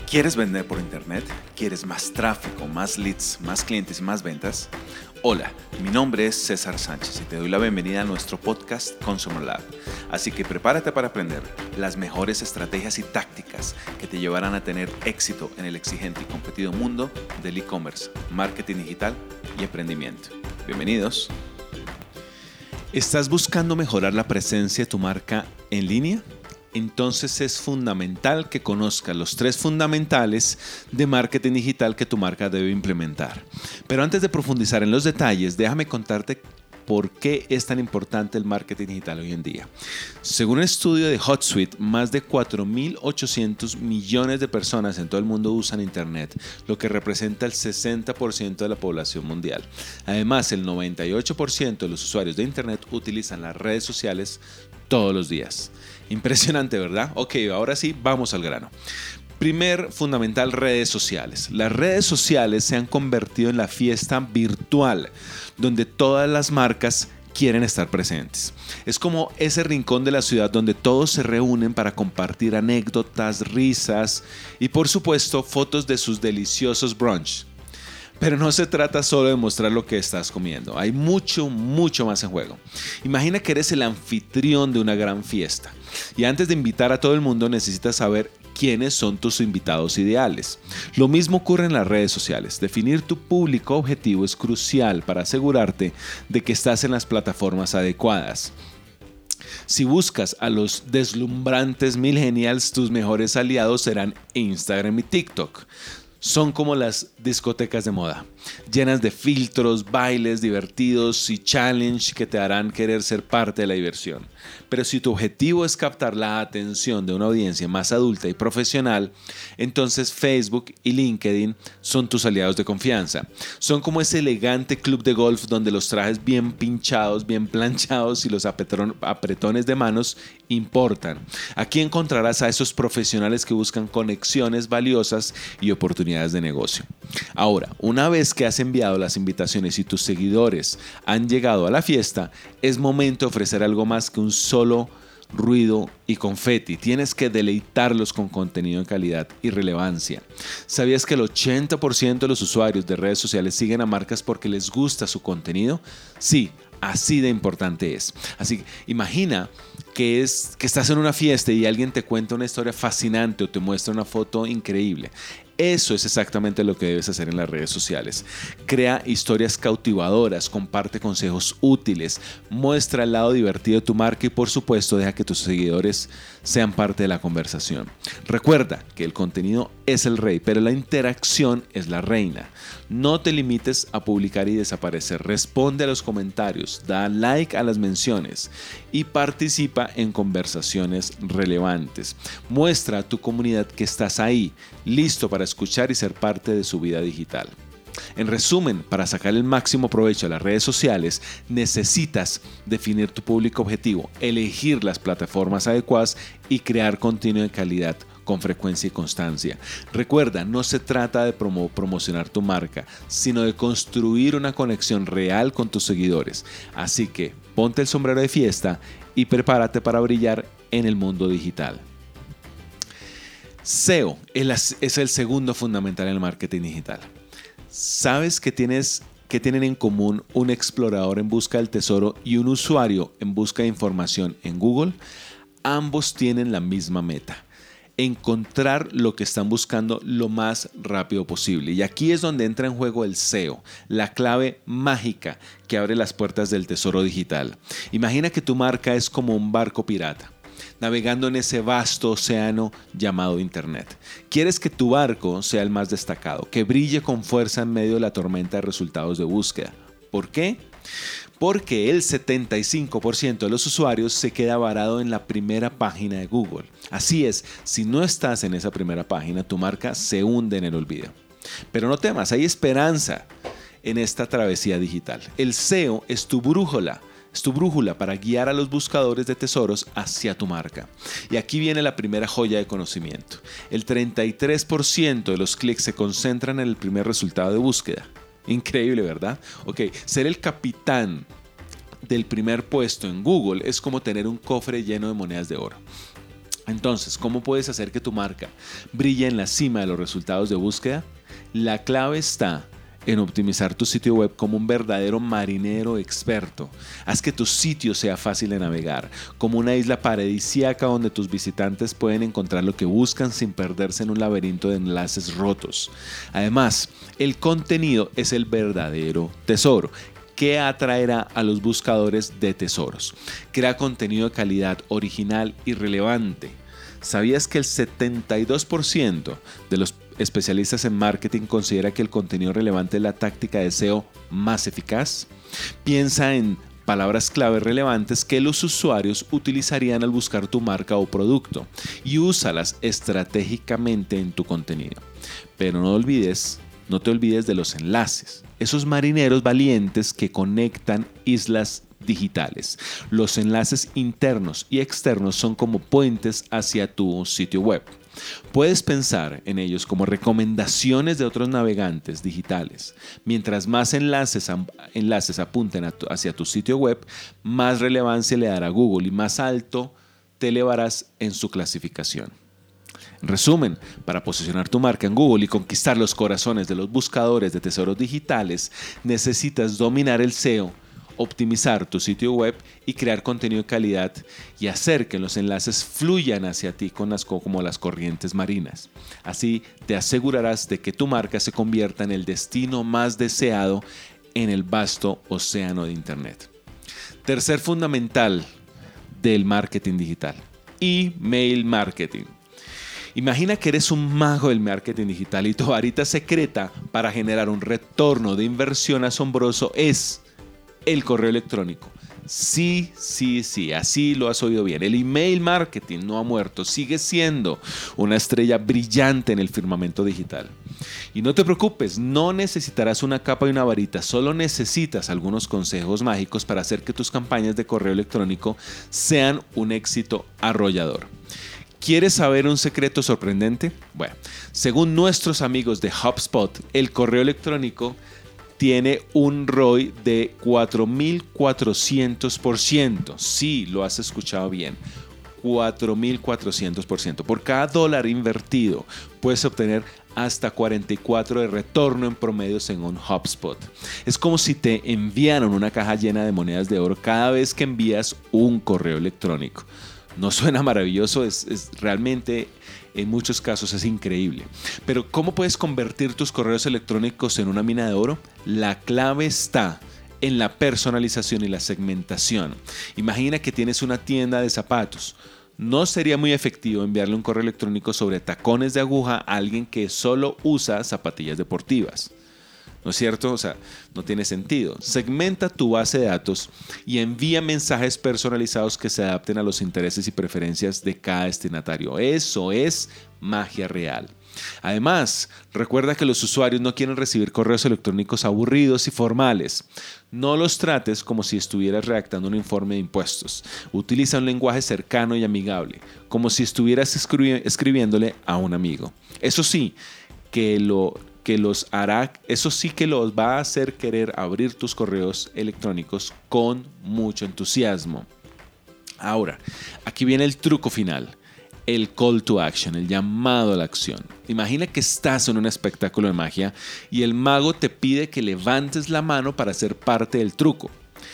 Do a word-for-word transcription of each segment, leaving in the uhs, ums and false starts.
¿Quieres vender por internet? ¿Quieres más tráfico, más leads, más clientes y más ventas? Hola, mi nombre es César Sánchez y te doy la bienvenida a nuestro podcast Consumer Lab. Así que prepárate para aprender las mejores estrategias y tácticas que te llevarán a tener éxito en el exigente y competido mundo del e-commerce, marketing digital y emprendimiento. Bienvenidos. ¿Estás buscando mejorar la presencia de tu marca en línea? Entonces es fundamental que conozcas los tres fundamentales de marketing digital que tu marca debe implementar. Pero antes de profundizar en los detalles, déjame contarte por qué es tan importante el marketing digital hoy en día. Según un estudio de HotSuite, más de cuatro mil ochocientos millones de personas en todo el mundo usan Internet, lo que representa el sesenta por ciento de la población mundial. Además, el noventa y ocho por ciento de los usuarios de Internet utilizan las redes sociales todos los días. Impresionante, ¿verdad? Ok, ahora sí, vamos al grano. Primer fundamental, redes sociales. Las redes sociales se han convertido en la fiesta virtual, donde todas las marcas quieren estar presentes. Es como ese rincón de la ciudad donde todos se reúnen para compartir anécdotas, risas y, por supuesto, fotos de sus deliciosos brunch. Pero no se trata solo de mostrar lo que estás comiendo. Hay mucho, mucho más en juego. Imagina que eres el anfitrión de una gran fiesta. Y antes de invitar a todo el mundo necesitas saber quiénes son tus invitados ideales. Lo mismo ocurre en las redes sociales. Definir tu público objetivo es crucial para asegurarte de que estás en las plataformas adecuadas. Si buscas a los deslumbrantes millennials, tus mejores aliados serán Instagram y TikTok. Son como las discotecas de moda, llenas de filtros, bailes divertidos y challenge que te harán querer ser parte de la diversión. Pero si tu objetivo es captar la atención de una audiencia más adulta y profesional, entonces Facebook y LinkedIn son tus aliados de confianza. Son como ese elegante club de golf donde los trajes bien pinchados, bien planchados y los apretones de manos importan. Aquí encontrarás a esos profesionales que buscan conexiones valiosas y oportunidades de negocio. Ahora, una vez que has enviado las invitaciones y tus seguidores han llegado a la fiesta, es momento de ofrecer algo más que un solo ruido y confeti. Tienes que deleitarlos con contenido de calidad y relevancia. ¿Sabías que el ochenta por ciento de los usuarios de redes sociales siguen a marcas porque les gusta su contenido? Sí, así de importante es. Así que imagina que, es, que estás en una fiesta y alguien te cuenta una historia fascinante o te muestra una foto increíble. Eso es exactamente lo que debes hacer en las redes sociales. Crea historias cautivadoras, comparte consejos útiles, muestra el lado divertido de tu marca y, por supuesto, deja que tus seguidores sean parte de la conversación. Recuerda que el contenido es el rey, pero la interacción es la reina. No te limites a publicar y desaparecer. Responde a los comentarios, da like a las menciones y participa en conversaciones relevantes. Muestra a tu comunidad que estás ahí, listo para escuchar y ser parte de su vida digital. En resumen, para sacar el máximo provecho a las redes sociales, necesitas definir tu público objetivo, elegir las plataformas adecuadas y crear contenido de calidad con frecuencia y constancia. Recuerda, no se trata de promo- promocionar tu marca, sino de construir una conexión real con tus seguidores. Así que ponte el sombrero de fiesta y prepárate para brillar en el mundo digital. S E O es el segundo fundamental en el marketing digital. ¿Sabes que tienes, que tienen en común un explorador en busca del tesoro y un usuario en busca de información en Google? Ambos tienen la misma meta: encontrar lo que están buscando lo más rápido posible. Y aquí es donde entra en juego el S E O, la clave mágica que abre las puertas del tesoro digital. Imagina que tu marca es como un barco pirata, navegando en ese vasto océano llamado Internet. Quieres que tu barco sea el más destacado, que brille con fuerza en medio de la tormenta de resultados de búsqueda. ¿Por qué? Porque el setenta y cinco por ciento de los usuarios se queda varado en la primera página de Google. Así es, si no estás en esa primera página, tu marca se hunde en el olvido. Pero no temas, hay esperanza en esta travesía digital. El S E O es tu brújula. Es tu brújula para guiar a los buscadores de tesoros hacia tu marca. Y aquí viene la primera joya de conocimiento. El treinta y tres por ciento de los clics se concentran en el primer resultado de búsqueda. Increíble, ¿verdad? Ok, ser el capitán del primer puesto en Google es como tener un cofre lleno de monedas de oro. Entonces, ¿cómo puedes hacer que tu marca brille en la cima de los resultados de búsqueda? La clave está en optimizar tu sitio web como un verdadero marinero experto. Haz que tu sitio sea fácil de navegar, como una isla paradisíaca donde tus visitantes pueden encontrar lo que buscan sin perderse en un laberinto de enlaces rotos. Además, el contenido es el verdadero tesoro. ¿Qué atraerá a los buscadores de tesoros? Crea contenido de calidad, original y relevante. ¿Sabías que el setenta y dos por ciento de los especialistas en marketing considera que el contenido relevante es la táctica de S E O más eficaz? Piensa en palabras clave relevantes que los usuarios utilizarían al buscar tu marca o producto y úsalas estratégicamente en tu contenido. Pero no olvides No te olvides de los enlaces, esos marineros valientes que conectan islas digitales. Los enlaces internos y externos son como puentes hacia tu sitio web. Puedes pensar en ellos como recomendaciones de otros navegantes digitales. Mientras más enlaces, enlaces apunten a tu, hacia tu sitio web, más relevancia le dará Google y más alto te elevarás en su clasificación. En resumen, para posicionar tu marca en Google y conquistar los corazones de los buscadores de tesoros digitales, necesitas dominar el S E O, optimizar tu sitio web y crear contenido de calidad y hacer que los enlaces fluyan hacia ti con las, como las corrientes marinas. Así te asegurarás de que tu marca se convierta en el destino más deseado en el vasto océano de Internet. Tercer fundamental del marketing digital: email marketing. Imagina que eres un mago del marketing digital y tu varita secreta para generar un retorno de inversión asombroso es el correo electrónico. Sí, sí, sí, así lo has oído bien. El email marketing no ha muerto, sigue siendo una estrella brillante en el firmamento digital. Y no te preocupes, no necesitarás una capa y una varita, solo necesitas algunos consejos mágicos para hacer que tus campañas de correo electrónico sean un éxito arrollador. ¿Quieres saber un secreto sorprendente? Bueno, según nuestros amigos de HubSpot, el correo electrónico tiene un R O I de cuatro mil cuatrocientos por ciento. Sí, lo has escuchado bien. cuatro mil cuatrocientos por ciento. Por cada dólar invertido puedes obtener hasta cuarenta y cuatro de retorno en promedio según HubSpot. Es como si te enviaran una caja llena de monedas de oro cada vez que envías un correo electrónico. ¿No suena maravilloso? Es, es realmente, en muchos casos, es increíble. Pero ¿cómo puedes convertir tus correos electrónicos en una mina de oro? La clave está en la personalización y la segmentación. Imagina que tienes una tienda de zapatos. No sería muy efectivo enviarle un correo electrónico sobre tacones de aguja a alguien que solo usa zapatillas deportivas. ¿No es cierto? O sea, no tiene sentido. Segmenta tu base de datos y envía mensajes personalizados que se adapten a los intereses y preferencias de cada destinatario. Eso es magia real. Además, recuerda que los usuarios no quieren recibir correos electrónicos aburridos y formales. No los trates como si estuvieras redactando un informe de impuestos. Utiliza un lenguaje cercano y amigable, como si estuvieras escri- escribiéndole a un amigo. Eso sí, que lo... que los hará, eso sí que los va a hacer querer abrir tus correos electrónicos con mucho entusiasmo. Ahora, aquí viene el truco final, el call to action, el llamado a la acción. Imagina que estás en un espectáculo de magia y el mago te pide que levantes la mano para ser parte del truco.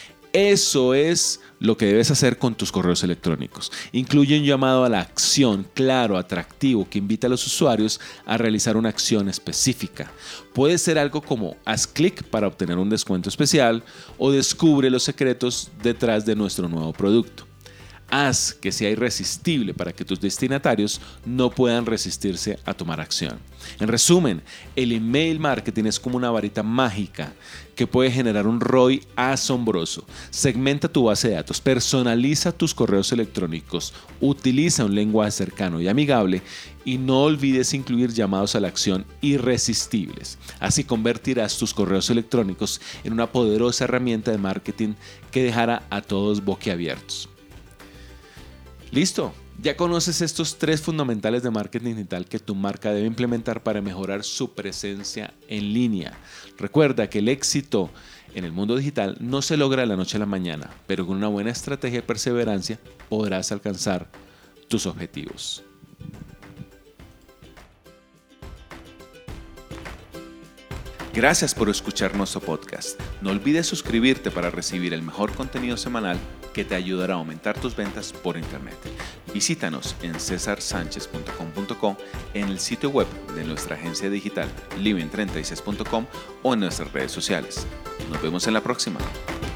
Eso es lo que debes hacer con tus correos electrónicos. Incluye un llamado a la acción claro, atractivo, que invita a los usuarios a realizar una acción específica. Puede ser algo como haz clic para obtener un descuento especial o descubre los secretos detrás de nuestro nuevo producto. Haz que sea irresistible para que tus destinatarios no puedan resistirse a tomar acción. En resumen, el email marketing es como una varita mágica que puede generar un R O I asombroso. Segmenta tu base de datos, personaliza tus correos electrónicos, utiliza un lenguaje cercano y amigable y no olvides incluir llamados a la acción irresistibles. Así convertirás tus correos electrónicos en una poderosa herramienta de marketing que dejará a todos boquiabiertos. Listo, ya conoces estos tres fundamentales de marketing digital que tu marca debe implementar para mejorar su presencia en línea. Recuerda que el éxito en el mundo digital no se logra de la noche a la mañana, pero con una buena estrategia y perseverancia podrás alcanzar tus objetivos. Gracias por escuchar nuestro podcast. No olvides suscribirte para recibir el mejor contenido semanal que te ayudará a aumentar tus ventas por internet. Visítanos en cesar sánchez punto com punto co, en el sitio web de nuestra agencia digital living treinta y seis punto com o en nuestras redes sociales. Nos vemos en la próxima.